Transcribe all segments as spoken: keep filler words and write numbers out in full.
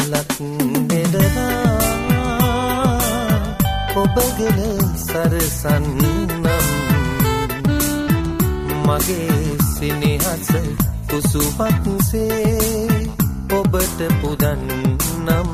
මලක් බෙදලා ඔබගෙන සරසන්නම් මගේ සිනහස කුසුපත්සේ ඔබට පුදන්නම්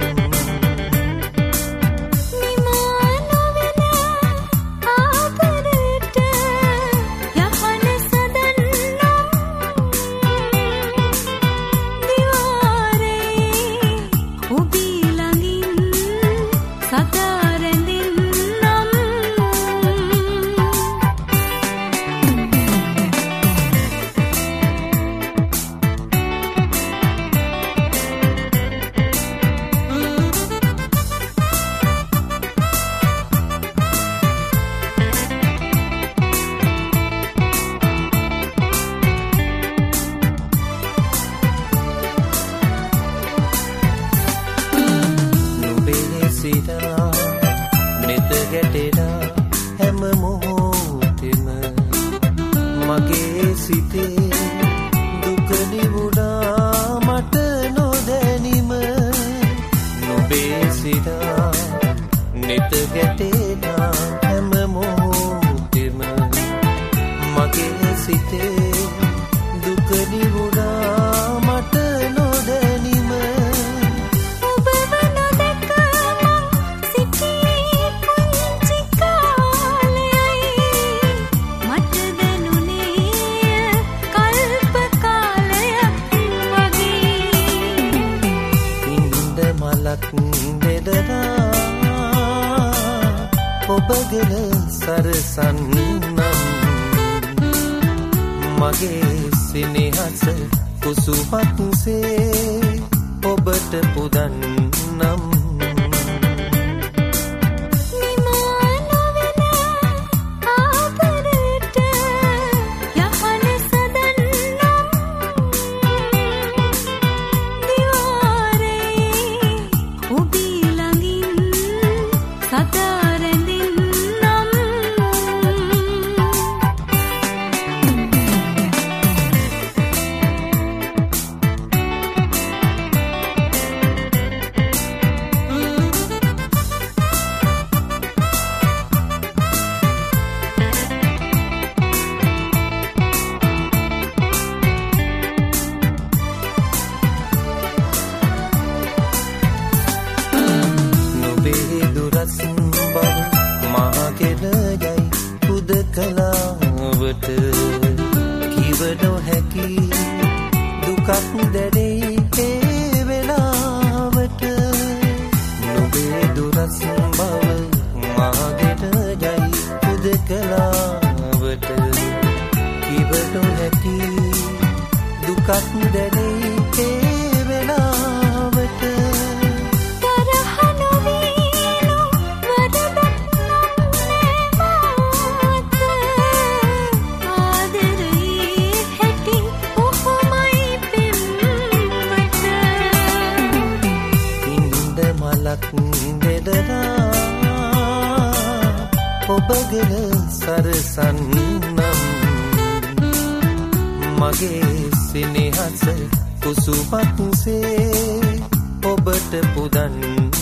නෙත ගැටෙනා හැම මොහොතෙම මගේ සිතේ දුක නිවුණා මට නොදැනීම නොබේ සිතා නෙත ගැටෙනා හැම මොහොතෙම මගේ සිතේ දුක නිවුණා මට නොදැනීම ඔබගෙන සරසන්නම් මගේ සිනහස කුසුපත්සේ ඔබට පුදන්නම් කලාවට කිව නොහැකි දුකක් දැනෙයි ඒ වෙලාවට නොබේ දුරස් බව මාගෙට ජයි හුදකලාවට කිව නොහැකි දුකක් දැනෙයි ඒ වෙලාවට ඔබගෙන සරසන්නම් මගේ සිනහස කුසුපත්සේ ඔබට පුදන්නම්